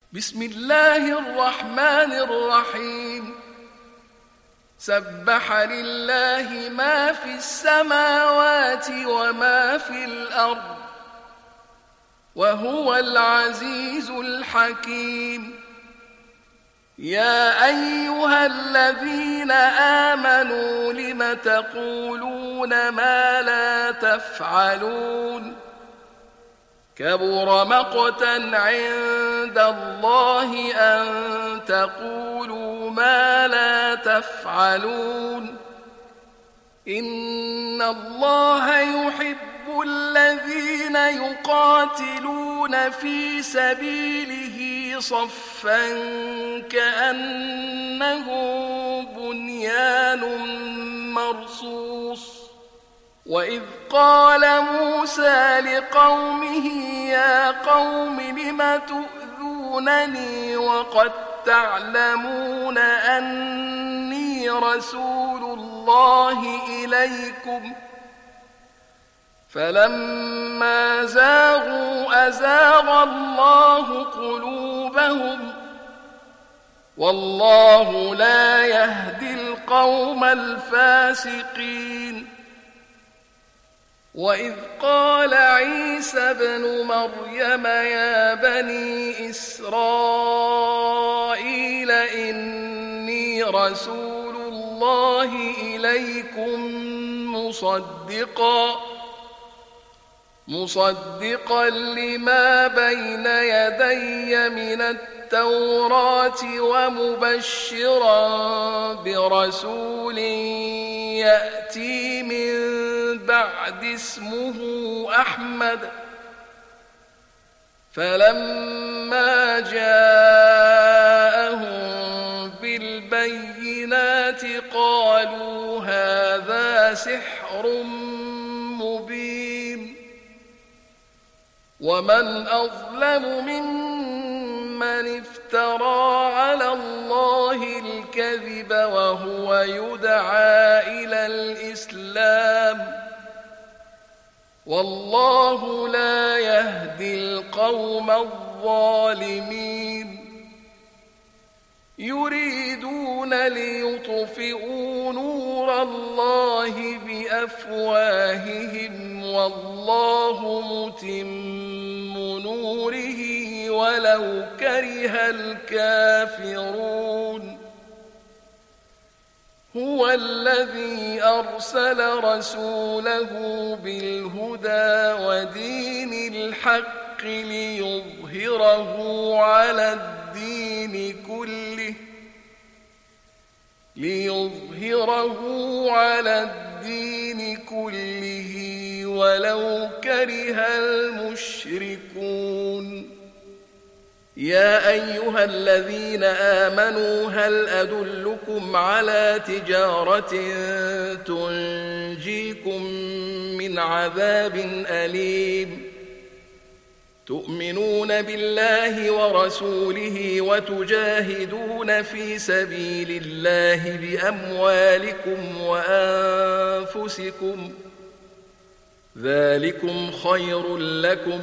بسم الله الرحمن الرحيم. سبح لله ما في السماوات وما في الأرض وهو العزيز الحكيم. يا أيها الذين آمنوا لم تقولون ما لا تفعلون؟ كبر مقتا عند الله أن تقولوا ما لا تفعلون. إن الله يحب الذين يقاتلون في سبيله صفا كأنه بنيان مرصوص. وإذ قال موسى لقومه يا قوم لم تؤذونني وقد تعلمون أني رسول الله إليكم؟ فلما زاغوا أزاغ الله قلوبهم والله لا يهدي القوم الفاسقين. وإذ قال عيسى ابن مريم يا بني إسرائيل إني رسول الله إليكم مصدقا لما بين يدي من التوراة ومبشرا برسول يأتي من بعد اسمه أحمد. فلما جاءهم بالبينات قالوا هذا سحر مبين. ومن أظلم ممن افترى على الله الكذب وهو يدعى إلى الإسلام والله لا يهدي القوم الظالمين. يريدون ليطفئوا نور الله بأفواههم والله متم نوره ولو كره الكافرون. هو الذي أرسل رسوله بالهدى ودين الحق ليظهره على الدين كله ولو كره المشركون. يا أيها الذين آمنوا هل أدلكم على تجارة تنجيكم من عذاب أليم؟ تؤمنون بالله ورسوله وتجاهدون في سبيل الله بأموالكم وأنفسكم ذلكم خير لكم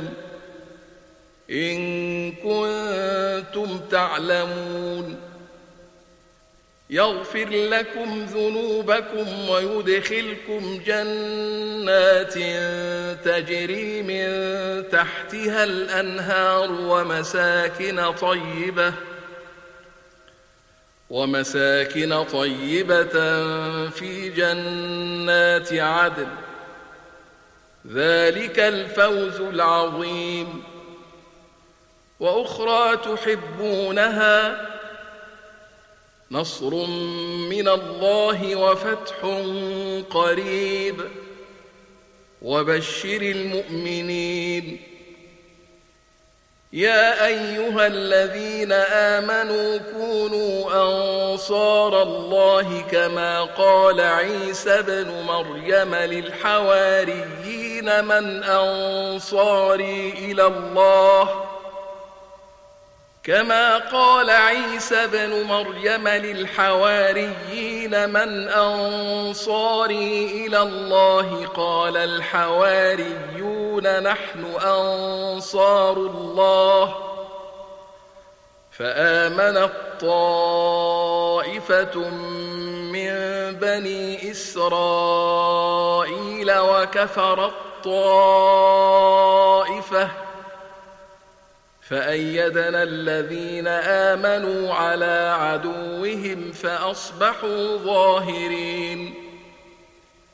إن كنتم تعلمون. يغفر لكم ذنوبكم ويدخلكم جنات تجري من تحتها الأنهار ومساكن طيبة في جنات عدن. ذلك الفوز العظيم. وأخرى تحبونها نصر من الله وفتح قريب وبشر المؤمنين. يا أيها الذين آمنوا كونوا أنصار الله كما قال عيسى ابن مريم للحواريين من أنصاري إلى الله؟ كما قال عيسى ابن مريم للحواريين من أنصاري إلى الله؟ قال الحواريون نحن أنصار الله فآمنت طائفة من بني إسرائيل وكفرت طائفة فأيدنا الذين آمنوا على عدوهم فأصبحوا ظاهرين